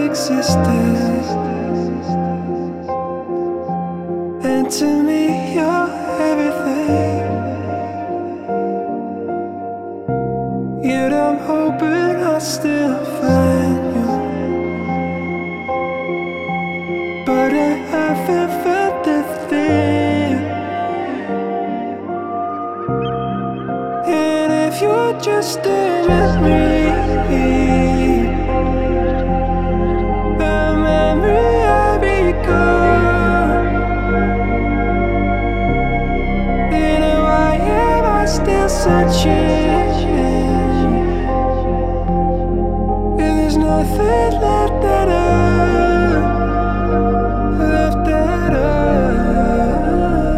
existed, and to me you're everything. Yet I'm hoping I still find you, but I haven't felt the thing. And if you're just a memory, I recall, then why am I still searching? And there's nothing left at all, left at all.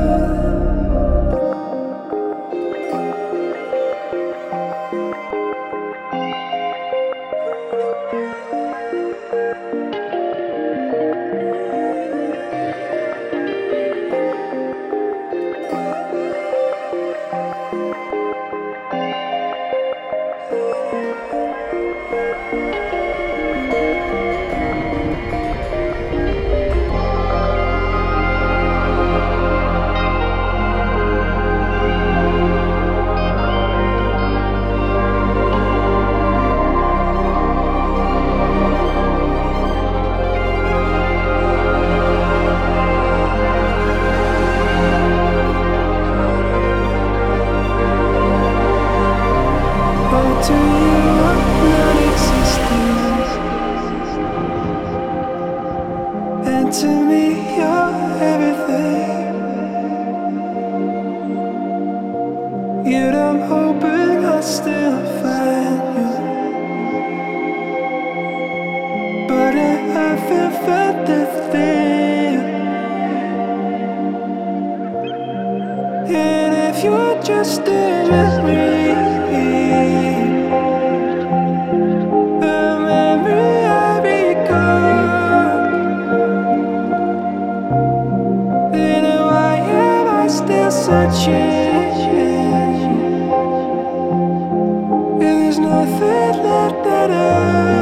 But to you I'm non-existent, and to me you're everything. Yet I'm hoping I still find you, but I haven't felt the thing. And if you're just a memory, still searching, and there's nothing left at all.